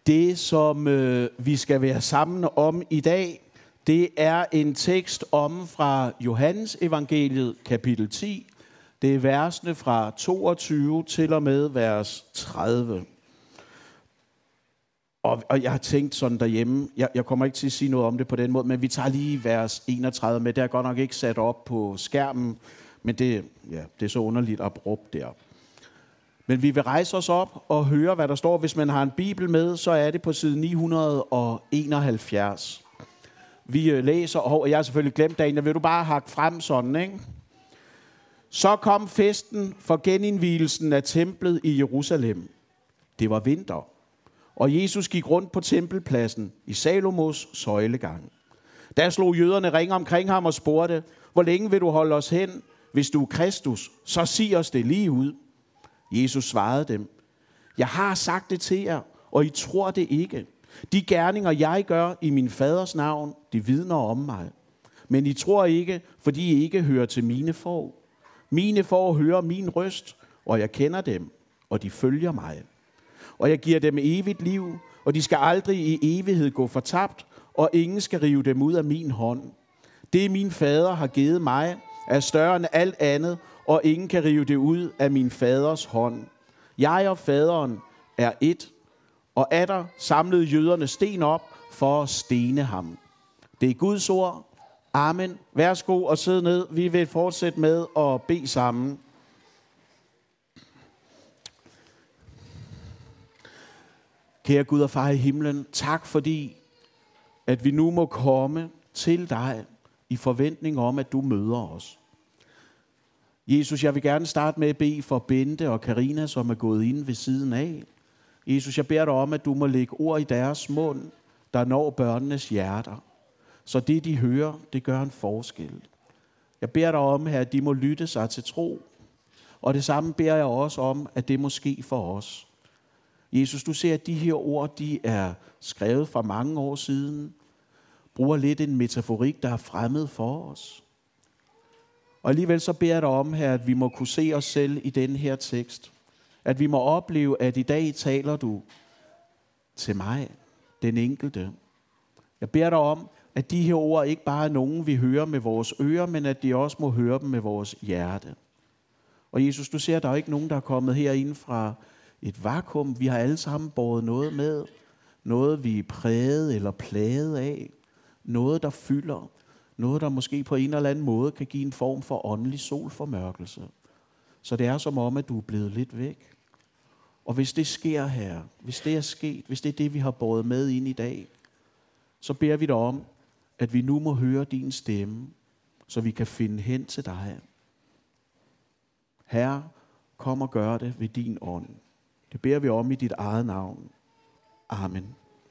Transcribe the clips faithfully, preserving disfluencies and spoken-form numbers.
Det, som øh, vi skal være sammen om i dag, det er en tekst om fra Johannes evangeliet kapitel ti. Det er versene fra toogtyve til og med vers tredive. Og, og jeg har tænkt sådan derhjemme, jeg, jeg kommer ikke til at sige noget om det på den måde, men vi tager lige vers enogtredive med. Det er godt nok ikke sat op på skærmen, men det, ja, det er så underligt abrupt der. Men vi vil rejse os op og høre, hvad der står. Hvis man har en bibel med, så er det på side ni hundrede enoghalvfjerds. Vi læser, og jeg har selvfølgelig glemt dagen, jeg vil du bare hakke frem sådan, ikke? Så kom festen for genindvielsen af templet i Jerusalem. Det var vinter, og Jesus gik rundt på tempelpladsen i Salomos søjlegang. Der slog jøderne ring omkring ham og spurgte, hvor længe vil du holde os hen? Hvis du er Kristus, så sig os det lige ud. Jesus svarede dem, jeg har sagt det til jer, og I tror det ikke. De gerninger, jeg gør i min faders navn, de vidner om mig. Men I tror ikke, fordi I ikke hører til mine får. Mine får hører min røst, og jeg kender dem, og de følger mig. Og jeg giver dem evigt liv, og de skal aldrig i evighed gå fortabt, og ingen skal rive dem ud af min hånd. Det min fader har givet mig, er større end alt andet, og ingen kan rive det ud af min faders hånd. Jeg og faderen er ét, og atter samlede jøderne sten op for at stene ham. Det er Guds ord. Amen. Værsgo og sid ned. Vi vil fortsætte med at bede sammen. Kære Gud og far i himlen, tak fordi, at vi nu må komme til dig i forventning om, at du møder os. Jesus, jeg vil gerne starte med at bede for Bente og Karina, som er gået ind ved siden af. Jesus, jeg beder dig om, at du må lægge ord i deres mund, der når børnenes hjerter. Så det, de hører, det gør en forskel. Jeg beder dig om, at de må lytte sig til tro. Og det samme beder jeg også om, at det må ske for os. Jesus, du ser, at de her ord, de er skrevet for mange år siden. Bruger lidt en metaforik, der er fremmed for os. Og alligevel så beder jeg dig om her, at vi må kunne se os selv i den her tekst. At vi må opleve, at i dag taler du til mig, den enkelte. Jeg beder dig om, at de her ord ikke bare er nogen, vi hører med vores ører, men at de også må høre dem med vores hjerte. Og Jesus, du ser, at der er ikke nogen, der er kommet herinde fra et vakuum. Vi har alle sammen båret noget med. Noget, vi er præget eller plaget af. Noget, der fylder. Noget, der måske på en eller anden måde kan give en form for åndelig solformørkelse. Så det er som om, at du er blevet lidt væk. Og hvis det sker her, hvis det er sket, hvis det er det, vi har båret med ind i dag, så beder vi dig om, at vi nu må høre din stemme, så vi kan finde hen til dig. Herre, kom og gør det ved din ånd. Det beder vi om i dit eget navn. Amen.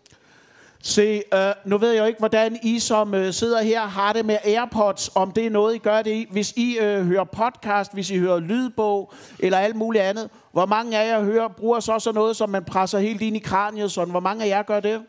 Se, øh, nu ved jeg jo ikke, hvordan I som øh, sidder her har det med AirPods, om det er noget, I gør det i. Hvis I øh, hører podcast, hvis I hører lydbog eller alt muligt andet, hvor mange af jer hører, bruger så sådan noget, som man presser helt ind i kraniet, sådan. Hvor mange af jer gør det?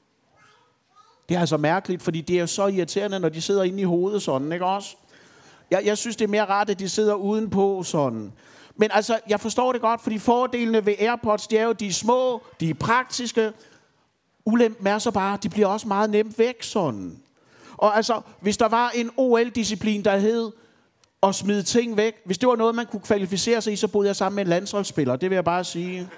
Det er altså mærkeligt, fordi det er jo så irriterende, når de sidder inde i hovedet sådan, ikke også? Jeg, jeg synes, det er mere rart, at de sidder udenpå sådan. Men altså, jeg forstår det godt, fordi fordelene ved AirPods, de er jo, de er små, de er praktiske. Ulempen er så bare, de bliver også meget nemt væk sådan. Og altså, hvis der var en O L-disciplin, der hed at smide ting væk, hvis det var noget, man kunne kvalificere sig i, så boede jeg sammen med en landsholdsspiller. Det vil jeg bare sige.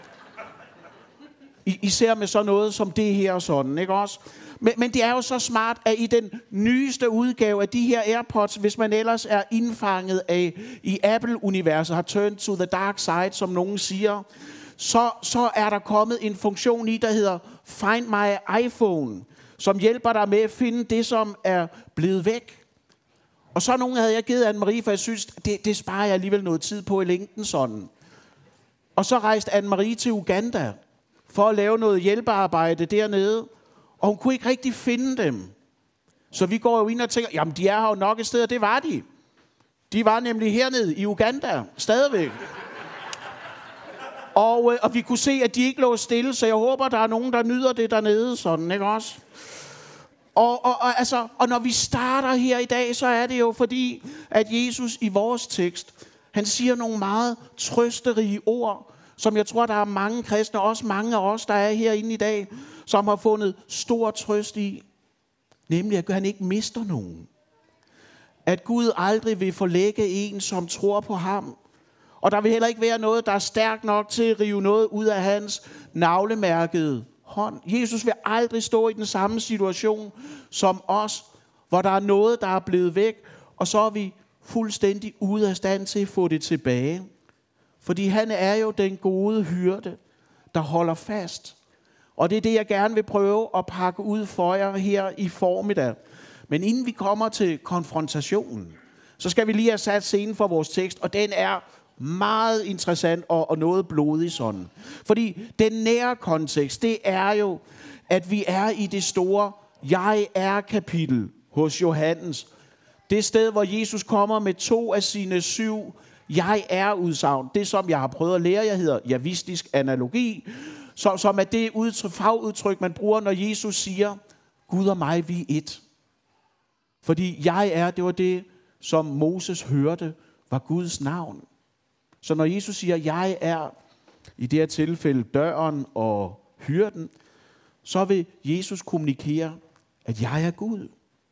I, især med sådan noget som det her og sådan, ikke også? Men, men det er jo så smart, at i den nyeste udgave af de her AirPods, hvis man ellers er indfanget af i Apple-universet, har turned to the dark side, som nogen siger, så, så er der kommet en funktion i, der hedder Find My iPhone, som hjælper dig med at finde det, som er blevet væk. Og så nogen havde jeg givet Anne-Marie, for jeg synes, det, det sparer jeg alligevel noget tid på i længden sådan. Og så rejste Anne-Marie til Uganda for at lave noget hjælpearbejde dernede, og hun kunne ikke rigtig finde dem. Så vi går jo ind og tænker, jamen de er her jo nok et sted, og det var de. De var nemlig hernede i Uganda, stadigvæk. Og, øh, og vi kunne se, at de ikke lå stille, så jeg håber, der er nogen, der nyder det dernede, sådan, ikke også? Og, og, og, altså, og når vi starter her i dag, så er det jo fordi, at Jesus i vores tekst, han siger nogle meget trøsterige ord, som jeg tror, der er mange kristne, også mange af os, der er herinde i dag, som har fundet stor trøst i, nemlig at han ikke mister nogen. At Gud aldrig vil forlægge en, som tror på ham. Og der vil heller ikke være noget, der er stærkt nok til at rive noget ud af hans navlemærkede hånd. Jesus vil aldrig stå i den samme situation som os, hvor der er noget, der er blevet væk, og så er vi fuldstændig ude af stand til at få det tilbage. Fordi han er jo den gode hyrde, der holder fast. Og det er det, jeg gerne vil prøve at pakke ud for jer her i formiddag. Men inden vi kommer til konfrontationen, så skal vi lige have sat scenen for vores tekst, og den er meget interessant og, og noget blodig sådan. Fordi den nære kontekst, det er jo, at vi er i det store jeg er kapitel hos Johannes. Det sted, hvor Jesus kommer med to af sine syv jeg er udsagn. Det, som jeg har prøvet at lære, jeg hedder javistisk analogi, som, som er det udtryk, fagudtryk, man bruger, når Jesus siger, Gud og mig, vi er et. Fordi jeg er, det var det, som Moses hørte, var Guds navn. Så når Jesus siger, jeg er, i det her tilfælde døren og hyrden, så vil Jesus kommunikere, at jeg er Gud.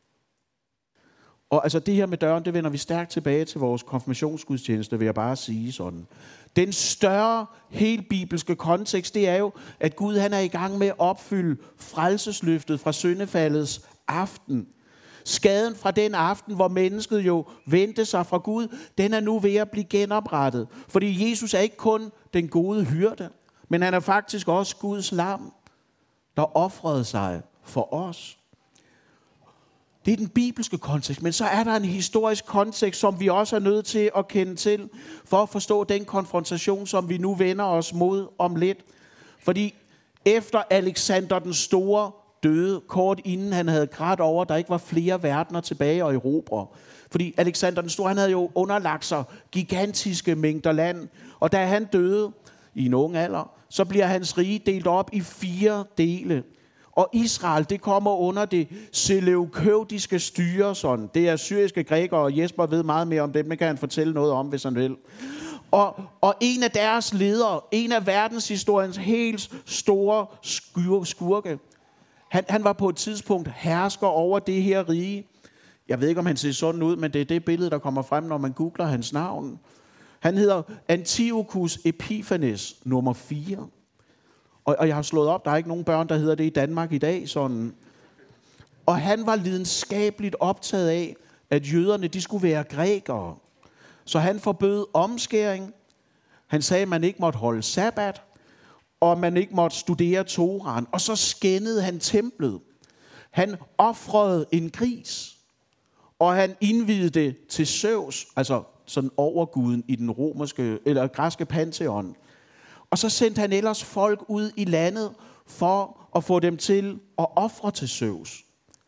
Og altså det her med døren, det vender vi stærkt tilbage til vores konfirmationsgudstjeneste, vil jeg bare sige sådan. Den større, helt bibelske kontekst, det er jo, at Gud han er i gang med at opfylde frelsesløftet fra syndefaldets aften. Skaden fra den aften, hvor mennesket jo vendte sig fra Gud, den er nu ved at blive genoprettet. Fordi Jesus er ikke kun den gode hyrde, men han er faktisk også Guds lam, der ofrede sig for os. Det er den bibelske kontekst, men så er der en historisk kontekst, som vi også er nødt til at kende til, for at forstå den konfrontation, som vi nu vender os mod om lidt. Fordi efter Alexander den Store døde, kort inden han havde grædt over, der ikke var flere verdener tilbage og erobre. Fordi Alexander den Store, han havde jo underlagt sig gigantiske mængder land, og da han døde i en ung alder, så bliver hans rige delt op i fire dele. Og Israel, det kommer under det seleukødiske styre, sådan. Det er syriske grækere, og Jesper ved meget mere om det, men kan han fortælle noget om, hvis han vil. Og, og en af deres ledere, en af verdenshistoriens helt store skurke, han, han var på et tidspunkt hersker over det her rige. Jeg ved ikke, om han ser sådan ud, men det er det billede, der kommer frem, når man googler hans navn. Han hedder Antiochus Epiphanes nummer fire. Og, og jeg har slået op, der er ikke nogen børn, der hedder det i Danmark i dag. Sådan. Og han var lidenskabeligt optaget af, at jøderne de skulle være grækere. Så han forbød omskæring. Han sagde, at man ikke måtte holde sabbat, og man ikke måtte studere Toraen. Og så skændede han templet. Han ofrede en gris, og han indviede det til Zeus, altså sådan overguden i den romerske eller græske pantheon. Og så sendte han ellers folk ud i landet for at få dem til at ofre til Zeus.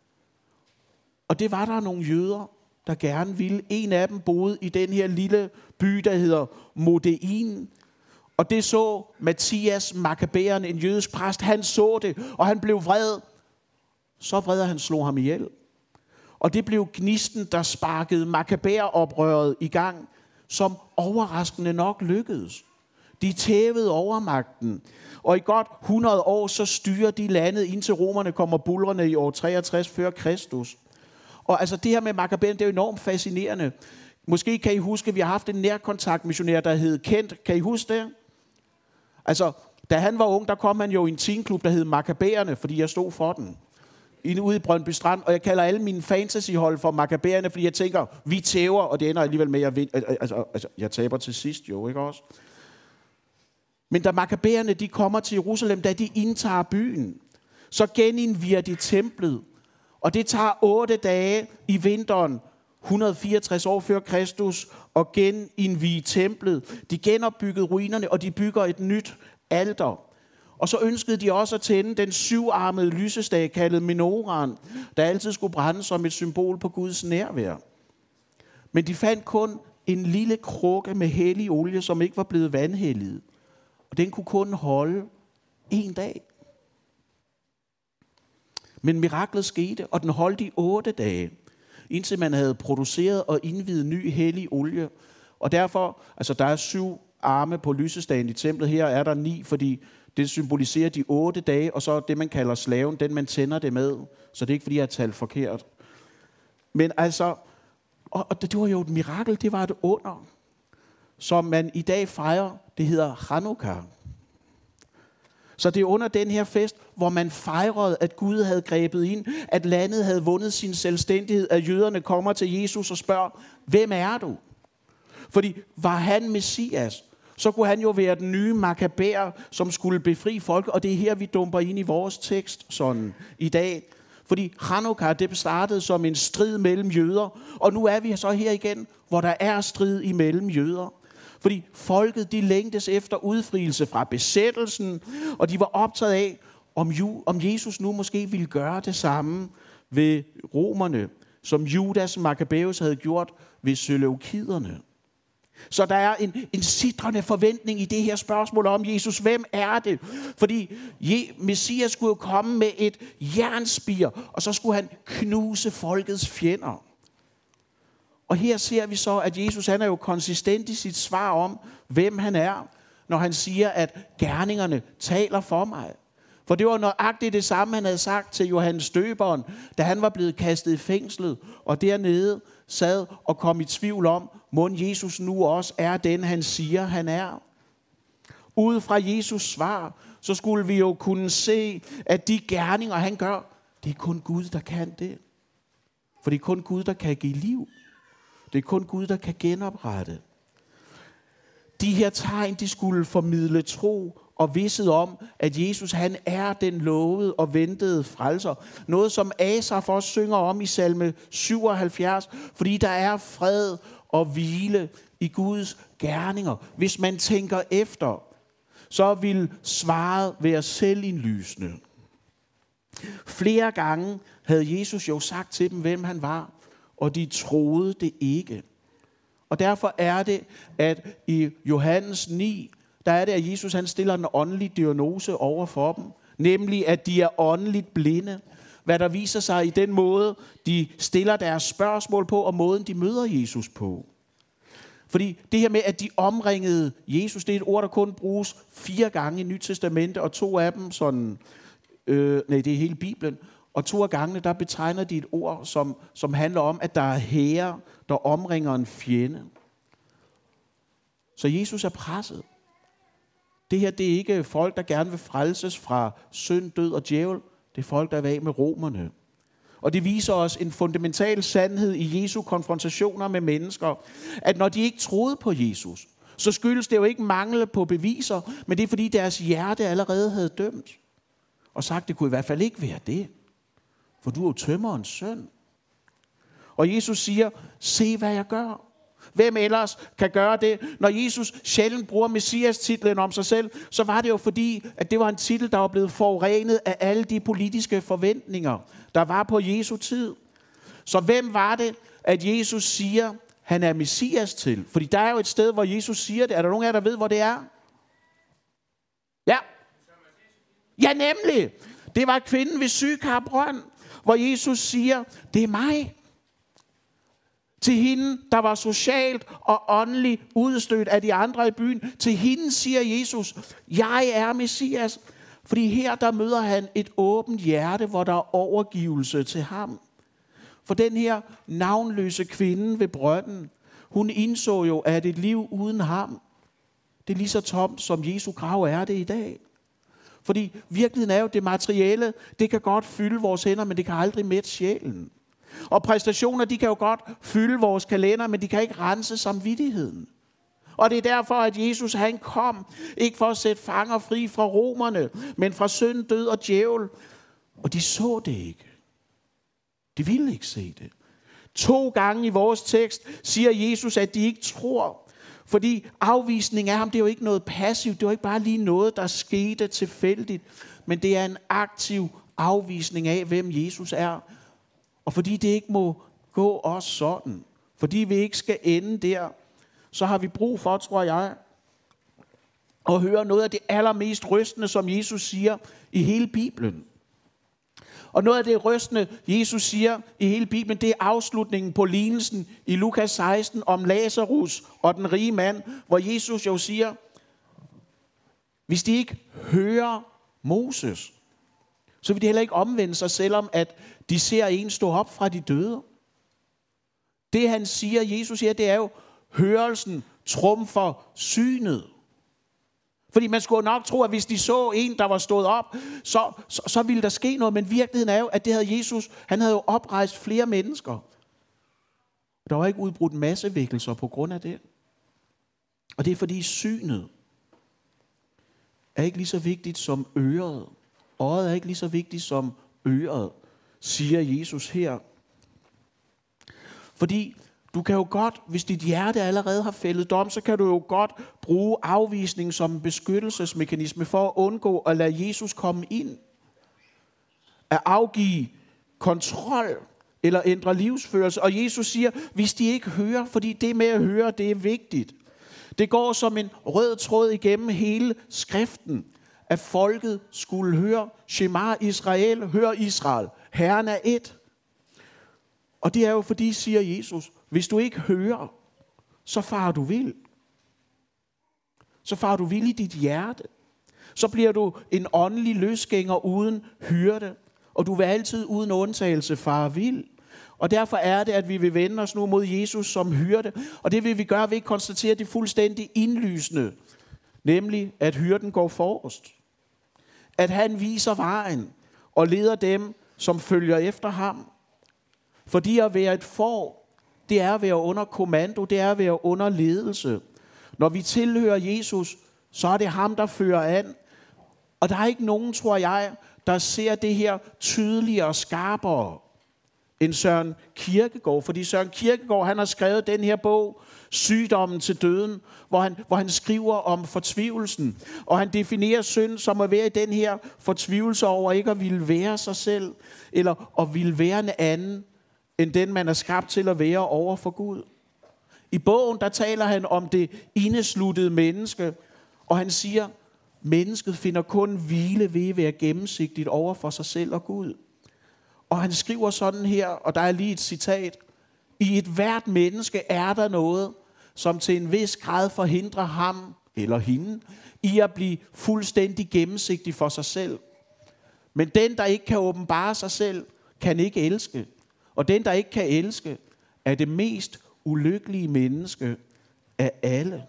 Og det var der nogle jøder, der gerne ville. En af dem boede i den her lille by, der hedder Modein. Og det så Mattias Makkabæeren, en jødisk præst. Han så det, og han blev vred. Så vred, at han slog ham ihjel. Og det blev gnisten, der sparkede Makkabæeroprøret i gang, som overraskende nok lykkedes. De tævede overmagten, og i godt hundrede år, så styrer de landet, indtil romerne kommer bulrende i år treogtres før Kristus. Og altså det her med Makkabæerne, det er jo enormt fascinerende. Måske kan I huske, at vi har haft en nærkontaktmissionær, der hed Kent. Kan I huske det? Altså, da han var ung, der kom han jo i en teenklub, der hed Makkabæerne, fordi jeg stod for den. Ude i Brøndby Strand, og jeg kalder alle mine fantasyhold for Makkabæerne, fordi jeg tænker, vi tæver, og det ender alligevel med, at jeg, altså, altså, jeg taber til sidst jo, ikke også? Men da Makkabæerne de kommer til Jerusalem, da de indtager byen, så genindviger de templet. Og det tager otte dage i vinteren, et hundrede og fireogtres år før Kristus, at genindvige templet. De genopbyggede ruinerne, og de bygger et nyt alter. Og så ønskede de også at tænde den syvarmede lysestage, kaldet menorahn, der altid skulle brænde som et symbol på Guds nærvær. Men de fandt kun en lille krukke med hellig olie, som ikke var blevet vandhelliget. Og den kunne kun holde en dag. Men miraklet skete, og den holdt i otte dage, indtil man havde produceret og indviet ny hellig olie. Og derfor, altså der er syv arme på lysestagen i templet. Her er der ni, fordi det symboliserer de otte dage, og så det, man kalder slaven, den man tænder det med. Så det er ikke, fordi jeg har talt forkert. Men altså, og det var jo et mirakel, det var et under, som man i dag fejrer. Det hedder Chanukka. Så det er under den her fest, hvor man fejrede, at Gud havde grebet ind, at landet havde vundet sin selvstændighed, at jøderne kommer til Jesus og spørger, hvem er du? Fordi var han Messias, så kunne han jo være den nye Makkabæer, som skulle befri folk, og det er her, vi dumper ind i vores tekst sådan i dag. Fordi Chanukka, det startede som en strid mellem jøder, og nu er vi så her igen, hvor der er strid imellem jøder. Fordi folket, de længtes efter udfrielse fra besættelsen, og de var optaget af, om, ju, om Jesus nu måske ville gøre det samme ved romerne, som Judas Makkabæus havde gjort ved seleukiderne. Så der er en, en sidrende forventning i det her spørgsmål om Jesus. Hvem er det? Fordi Je, Messias skulle jo komme med et jernspir, og så skulle han knuse folkets fjender. Og her ser vi så, at Jesus han er jo konsistent i sit svar om, hvem han er, når han siger, at gerningerne taler for mig. For det var nøjagtigt det samme, han havde sagt til Johannes Døberen, da han var blevet kastet i fængslet, og dernede sad og kom i tvivl om, mon Jesus nu også er den, han siger, han er. Ud fra Jesus svar, så skulle vi jo kunne se, at de gerninger, han gør, det er kun Gud, der kan det. For det er kun Gud, der kan give liv. Det er kun Gud, der kan genoprette. De her tegn, de skulle formidle tro og vidset om, at Jesus han er den lovede og ventede frelser. Noget som Asaf også synger om i salme syvoghalvfjerds, fordi der er fred og hvile i Guds gerninger. Hvis man tænker efter, så vil svaret være selvindlysende. Flere gange havde Jesus jo sagt til dem, hvem han var, og de troede det ikke. Og derfor er det, at i Johannes ni, der er det, at Jesus han stiller en åndelig diagnose over for dem. Nemlig, at de er åndeligt blinde. Hvad der viser sig i den måde, de stiller deres spørgsmål på, og måden, de møder Jesus på. Fordi det her med, at de omringede Jesus, det er et ord, der kun bruges fire gange i Nyt Testamente, og to af dem sådan, øh, nej, det er hele Bibelen. Og to af gangene, der betegner de et ord, som, som handler om, at der er hære, der omringer en fjende. Så Jesus er presset. Det her, det er ikke folk, der gerne vil frelses fra synd, død og djævel. Det er folk, der vil af med romerne. Og det viser os en fundamental sandhed i Jesu konfrontationer med mennesker, at når de ikke troede på Jesus, så skyldes det jo ikke mangel på beviser, men det er fordi deres hjerte allerede havde dømt. Og sagt, det kunne i hvert fald ikke være det. For du er jo tømmerens søn. Og Jesus siger, se hvad jeg gør. Hvem ellers kan gøre det? Når Jesus sjældent bruger Messias-titlen om sig selv, så var det jo fordi, at det var en titel, der var blevet forurenet af alle de politiske forventninger, der var på Jesu tid. Så hvem var det, at Jesus siger, han er Messias til? Fordi der er jo et sted, hvor Jesus siger det. Er der nogen af jer, der ved, hvor det er? Ja. Ja, nemlig. Det var kvinden ved Sykar Brønd, hvor Jesus siger, det er mig. Til hende, der var socialt og åndeligt udstødt af de andre i byen, til hende siger Jesus, jeg er Messias. Fordi her, der møder han et åbent hjerte, hvor der er overgivelse til ham. For den her navnløse kvinde ved brønden, hun indså jo, at et liv uden ham, det er lige så tomt, som Jesu grav er det i dag. Fordi virkeligheden er jo, det materielle, det kan godt fylde vores hænder, men det kan aldrig mætte sjælen. Og præstationer, de kan jo godt fylde vores kalender, men de kan ikke rense samvittigheden. Og det er derfor, at Jesus han kom, ikke for at sætte fanger fri fra romerne, men fra synd, død og djævel. Og de så det ikke. De ville ikke se det. To gange i vores tekst siger Jesus, at de ikke tror. Fordi afvisning af ham, det er jo ikke noget passivt. Det er jo ikke bare lige noget, der skete tilfældigt. Men det er en aktiv afvisning af, hvem Jesus er. Og fordi det ikke må gå os sådan, fordi vi ikke skal ende der, så har vi brug for, tror jeg, at høre noget af det allermest rystende, som Jesus siger i hele Bibelen. Og noget af det rystende, Jesus siger i hele Bibelen, det er afslutningen på lignelsen i Lukas seksten om Lazarus og den rige mand, hvor Jesus jo siger, hvis de ikke hører Moses, så vil de heller ikke omvende sig, selvom at de ser en stå op fra de døde. Det han siger, Jesus siger, det er jo, hørelsen trumfer synet. Fordi man skulle nok tro, at hvis de så en, der var stået op, så, så, så ville der ske noget. Men virkeligheden er jo, at det havde Jesus, han havde jo oprejst flere mennesker. Der var ikke udbrudt massevækkelser på grund af det. Og det er fordi synet er ikke lige så vigtigt som øret. Øjet er ikke lige så vigtigt som øret, siger Jesus her. Fordi du kan jo godt, hvis dit hjerte allerede har fældet dom, så kan du jo godt bruge afvisning som en beskyttelsesmekanisme for at undgå at lade Jesus komme ind. At afgive kontrol eller ændre livsførelse. Og Jesus siger, hvis de ikke hører, fordi det med at høre, det er vigtigt. Det går som en rød tråd igennem hele skriften, at folket skulle høre Shema Israel, hør Israel, Herren er ét. Og det er jo fordi, siger Jesus, hvis du ikke hører, så farer du vild. Så farer du vild i dit hjerte. Så bliver du en åndelig løsgænger uden hyrde, og du vil altid uden undtagelse fare vild. Og derfor er det, at vi vil vende os nu mod Jesus som hyrde, og det vil vi gøre ved at konstatere det fuldstændig indlysende, nemlig at hyrden går forrest. At han viser vejen og leder dem, som følger efter ham. Fordi at være et får, det er at være under kommando, det er at være under ledelse. Når vi tilhører Jesus, så er det ham, der fører an. Og der er ikke nogen, tror jeg, der ser det her tydeligere og skarpere end Søren Kierkegaard. Fordi Søren Kierkegaard, han har skrevet den her bog, Sygdommen til døden, hvor han, hvor han skriver om fortvivlelsen. Og han definerer synd som at være i den her fortvivlelse over ikke at ville være sig selv, eller at ville være en anden, end den man er skabt til at være over for Gud. I bogen, der taler han om det indesluttede menneske, og han siger, mennesket finder kun hvile ved at være gennemsigtigt over for sig selv og Gud. Og han skriver sådan her, og der er lige et citat, i et hvert menneske er der noget, som til en vis grad forhindrer ham eller hende i at blive fuldstændig gennemsigtig for sig selv. Men den, der ikke kan åbenbare sig selv, kan ikke elske. Og den, der ikke kan elske, er det mest ulykkelige menneske af alle.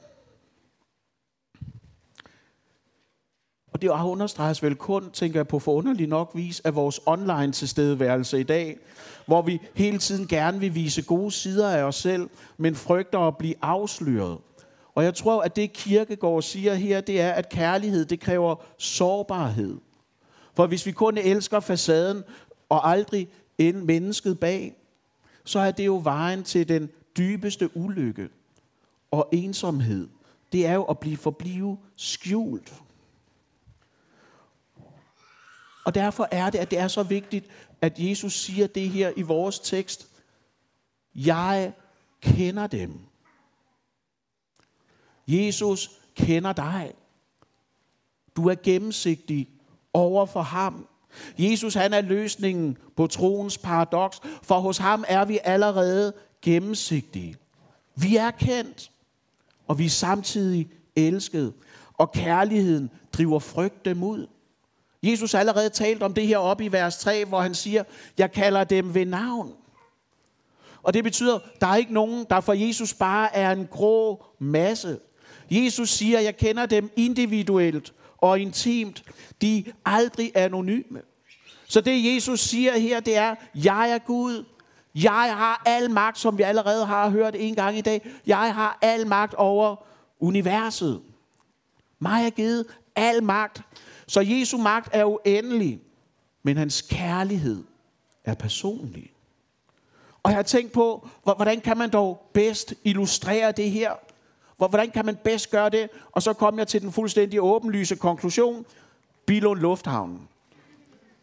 Og det understreges vel kun, tænker jeg på forunderlig nok vis, af vores online tilstedeværelse i dag, hvor vi hele tiden gerne vil vise gode sider af os selv, men frygter at blive afsløret. Og jeg tror, at det Kierkegaard siger her, det er, at kærlighed, det kræver sårbarhed. For hvis vi kun elsker facaden og aldrig end mennesket bag, så er det jo vejen til den dybeste ulykke og ensomhed. Det er jo at blive forblive skjult. Og derfor er det, at det er så vigtigt, at Jesus siger det her i vores tekst. Jeg kender dem. Jesus kender dig. Du er gennemsigtig over for ham. Jesus, han er løsningen på troens paradoks, for hos ham er vi allerede gennemsigtige. Vi er kendt, og vi er samtidig elsket, og kærligheden driver frygt dem ud. Jesus har allerede talt om det her oppe i vers tre, hvor han siger, jeg kalder dem ved navn. Og det betyder, der er ikke nogen, der for Jesus bare er en grå masse. Jesus siger, jeg kender dem individuelt og intimt. De er aldrig anonyme. Så det Jesus siger her, det er, jeg er Gud. Jeg har al magt, som vi allerede har hørt en gang i dag. Jeg har al magt over universet. Mig er givet al magt. Så Jesu magt er uendelig, men hans kærlighed er personlig. Og jeg har tænkt på, hvordan kan man dog bedst illustrere det her? Hvordan kan man bedst gøre det? Og så kom jeg til den fuldstændig åbenlyse konklusion. Billund Lufthavn.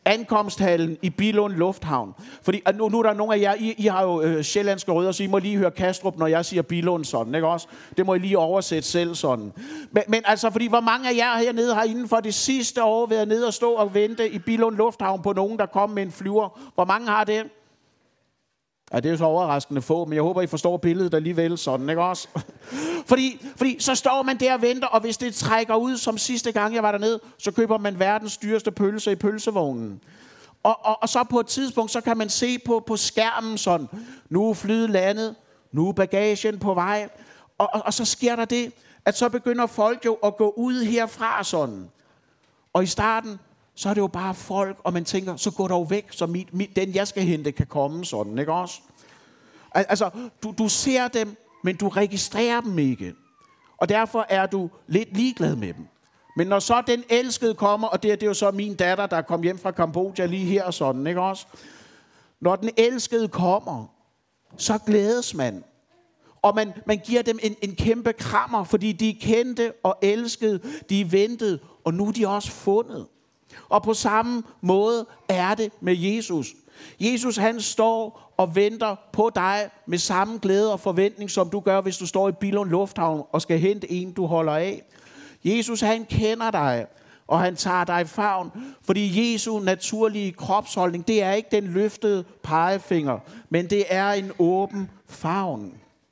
ankomsthallen i Billund Lufthavn. Fordi nu, nu er der nogle af jer, I, I har jo øh, sjællandske rødder, så I må lige høre Kastrup, når jeg siger Billund sådan, ikke også? Det må I lige oversætte selv sådan. Men, men altså, fordi hvor mange af jer hernede har inden for det sidste år været nede og stå og vente i Billund Lufthavn på nogen, der kom med en flyver? Hvor mange har det? Ja, det er jo så overraskende få, men jeg håber, I forstår billedet alligevel sådan, ikke også? fordi, fordi så står man der og venter, og hvis det trækker ud, som sidste gang jeg var dernede, så køber man verdens dyreste pølse i pølsevognen. Og, og, og så på et tidspunkt, så kan man se på, på skærmen sådan, nu er flyet landet, nu er bagagen på vej, og, og, og så sker der det, at så begynder folk jo at gå ud herfra sådan. Og i starten, så er det jo bare folk, og man tænker, så gå dog væk, så mit, mit, den jeg skal hente kan komme sådan, ikke også? Altså, du, du ser dem, men du registrerer dem ikke. Og derfor er du lidt ligeglad med dem. Men når så den elskede kommer, og det er, det er jo så min datter, der kom hjem fra Kambodja lige her og sådan, ikke også? Når den elskede kommer, så glædes man. Og man, man giver dem en, en kæmpe krammer, fordi de kendte og elskede, de ventede, og nu er de også fundet. Og på samme måde er det med Jesus. Jesus, han står og venter på dig med samme glæde og forventning, som du gør, hvis du står i Billund Lufthavn og skal hente en, du holder af. Jesus, han kender dig, og han tager dig i favn, fordi Jesu naturlige kropsholdning, det er ikke den løftede pegefinger, men det er en åben favn.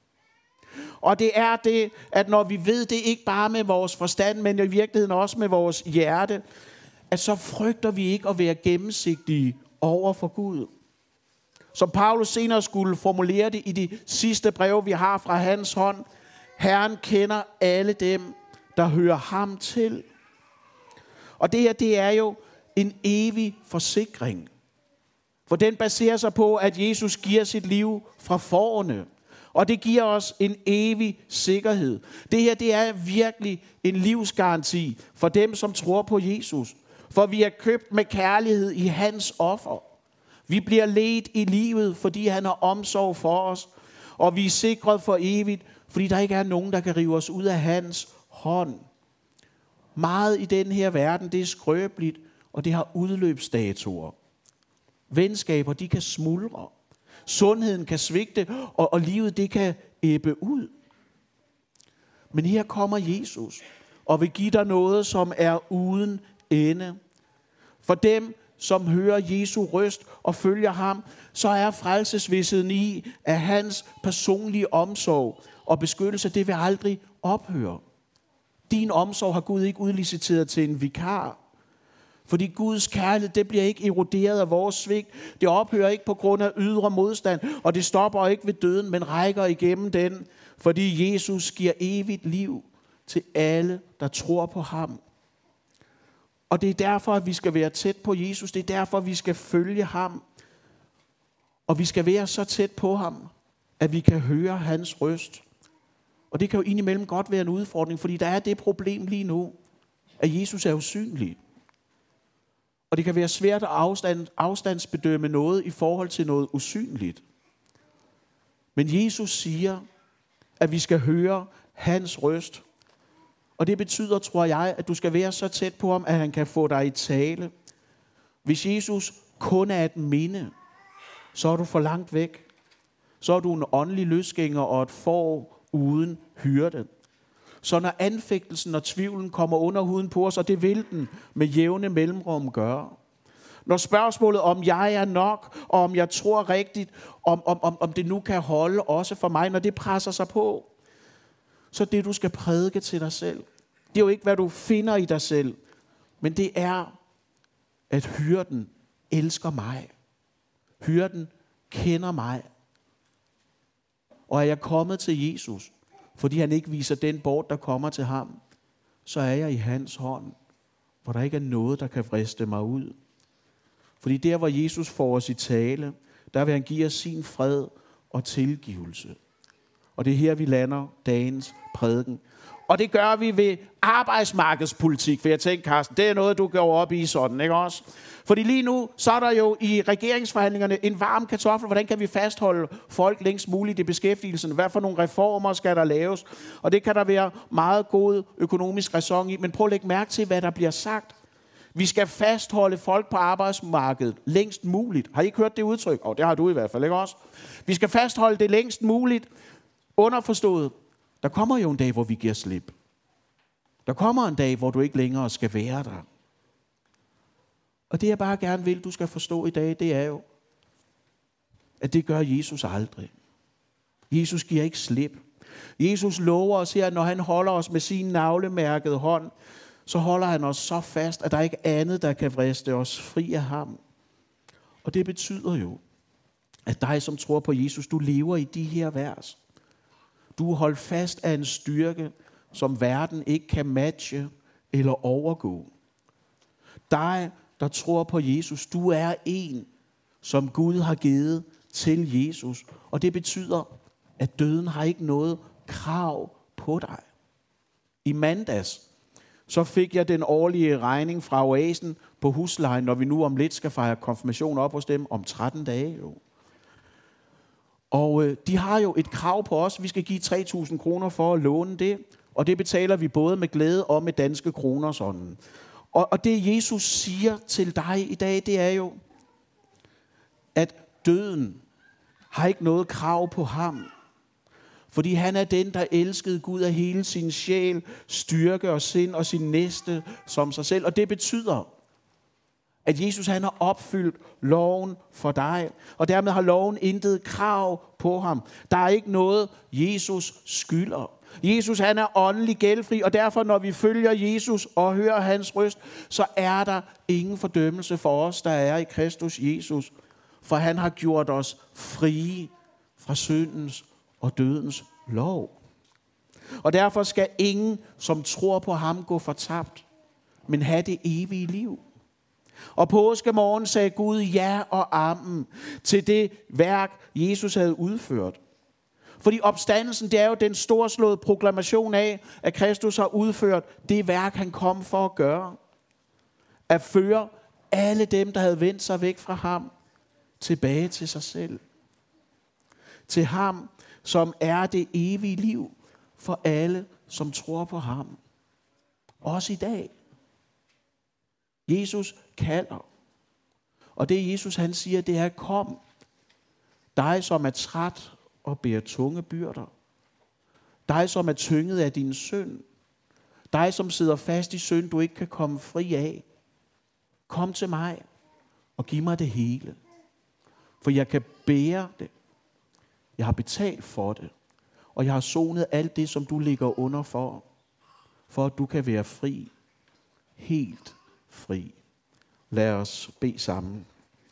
Og det er det, at når vi ved det ikke bare med vores forstand, men i virkeligheden også med vores hjerte, at så frygter vi ikke at være gennemsigtige over for Gud. Som Paulus senere skulle formulere det i de sidste breve, vi har fra hans hånd. Herren kender alle dem, der hører ham til. Og det her, det er jo en evig forsikring. For den baserer sig på, at Jesus giver sit liv fra fårene. Og det giver os en evig sikkerhed. Det her, det er virkelig en livsgaranti for dem, som tror på Jesus. For vi er købt med kærlighed i hans offer. Vi bliver ledt i livet, fordi han har omsorg for os. Og vi er sikret for evigt, fordi der ikke er nogen, der kan rive os ud af hans hånd. Meget i den her verden, det er skrøbeligt, og det har udløbsdatoer. Venskaber, de kan smuldre. Sundheden kan svigte, og, og livet, det kan ebbe ud. Men her kommer Jesus, og vil give dig noget, som er uden ende. For dem, som hører Jesu røst og følger ham, så er frelsesvidstheden i, at hans personlige omsorg og beskyttelse, det vil aldrig ophøre. Din omsorg har Gud ikke udliciteret til en vikar. Fordi Guds kærlighed, det bliver ikke eroderet af vores svigt. Det ophører ikke på grund af ydre modstand, og det stopper ikke ved døden, men rækker igennem den, fordi Jesus giver evigt liv til alle, der tror på ham. Og det er derfor, at vi skal være tæt på Jesus. Det er derfor, at vi skal følge ham. Og vi skal være så tæt på ham, at vi kan høre hans røst. Og det kan jo indimellem godt være en udfordring, fordi der er det problem lige nu, at Jesus er usynlig. Og det kan være svært at afstand, afstandsbedømme noget i forhold til noget usynligt. Men Jesus siger, at vi skal høre hans røst. Og det betyder, tror jeg, at du skal være så tæt på ham, at han kan få dig i tale. Hvis Jesus kun er et minde, så er du for langt væk. Så er du en åndelig løsgænger og et får uden hyrde. Så når anfægtelsen og tvivlen kommer under huden på os, og det vil den med jævne mellemrum gøre. Når spørgsmålet om jeg er nok, og om jeg tror rigtigt, om, om, om, om det nu kan holde også for mig, når det presser sig på, så det du skal prædike til dig selv. Det er jo ikke, hvad du finder i dig selv, men det er, at hyrden elsker mig. Hyrden kender mig. Og er jeg kommet til Jesus, fordi han ikke viser den bort, der kommer til ham, så er jeg i hans hånd, hvor der ikke er noget, der kan vriste mig ud. Fordi der, hvor Jesus får os i tale, der vil han give os sin fred og tilgivelse. Og det er her, vi lander dagens prædiken. Og det gør vi ved arbejdsmarkedspolitik. For jeg tænker, Carsten, det er noget, du går op i sådan, ikke også? Fordi lige nu, så er der jo i regeringsforhandlingerne en varm kartoffel. Hvordan kan vi fastholde folk længst muligt i beskæftigelsen? Hvad for nogle reformer skal der laves? Og det kan der være meget god økonomisk ræson i. Men prøv at lægge mærke til, hvad der bliver sagt. Vi skal fastholde folk på arbejdsmarkedet længst muligt. Har I ikke hørt det udtryk? Og oh, det har du i hvert fald, ikke også? Vi skal fastholde det længst muligt. Underforstået. Der kommer jo en dag, hvor vi giver slip. Der kommer en dag, hvor du ikke længere skal være der. Og det jeg bare gerne vil, du skal forstå i dag, det er jo, at det gør Jesus aldrig. Jesus giver ikke slip. Jesus lover os her, at når han holder os med sin navlemærkede hånd, så holder han os så fast, at der ikke er andet, der kan vriste os fri af ham. Og det betyder jo, at dig, som tror på Jesus, du lever i de her vers. Du er holdt fast af en styrke, som verden ikke kan matche eller overgå. Dig, der tror på Jesus, du er en, som Gud har givet til Jesus. Og det betyder, at døden har ikke noget krav på dig. I mandags, så fik jeg den årlige regning fra Oasen på huslejen, når vi nu om lidt skal fejre konfirmation op hos dem om tretten dage. Jo. Og øh, de har jo et krav på os. Vi skal give tre tusind kroner for at låne det. Og det betaler vi både med glæde og med danske kroner sådan. Og, og det Jesus siger til dig i dag, det er jo, at døden har ikke noget krav på ham. Fordi han er den, der elskede Gud af hele sin sjæl, styrke og sind og sin næste som sig selv. Og det betyder, at Jesus han har opfyldt loven for dig. Og dermed har loven intet krav på ham. Der er ikke noget, Jesus skylder. Jesus han er åndelig gældfri, og derfor når vi følger Jesus og hører hans røst, så er der ingen fordømmelse for os, der er i Kristus Jesus. For han har gjort os frie fra syndens og dødens lov. Og derfor skal ingen, som tror på ham, gå fortabt, men have det evige liv. Og påskemorgen sagde Gud ja og amen til det værk, Jesus havde udført. Fordi opstandelsen, det er jo den storslåede proklamation af, at Kristus har udført det værk, han kom for at gøre. At føre alle dem, der havde vendt sig væk fra ham, tilbage til sig selv. Til ham, som er det evige liv for alle, som tror på ham. Også i dag. Jesus kalder. Og det Jesus han siger, det er, kom. Dig, som er træt og bærer tunge byrder. Dig, som er tynget af din synd. Dig, som sidder fast i synd, du ikke kan komme fri af. Kom til mig og giv mig det hele. For jeg kan bære det. Jeg har betalt for det. Og jeg har sonet alt det, som du ligger under for. For at du kan være fri. Helt fri. Lad os bede sammen.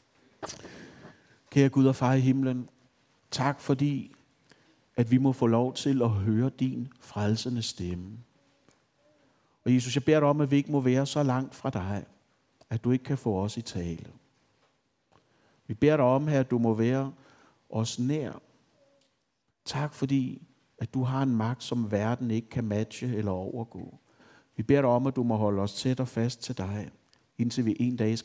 Kære Gud og far i himlen, tak fordi, at vi må få lov til at høre din frelsende stemme. Og Jesus, jeg beder dig om, at vi ikke må være så langt fra dig, at du ikke kan få os i tale. Vi beder dig om her, at du må være os nær. Tak fordi, at du har en magt, som verden ikke kan matche eller overgå. Vi beder dig om, at du må holde os tæt og fast til dig, indtil vi en dag skal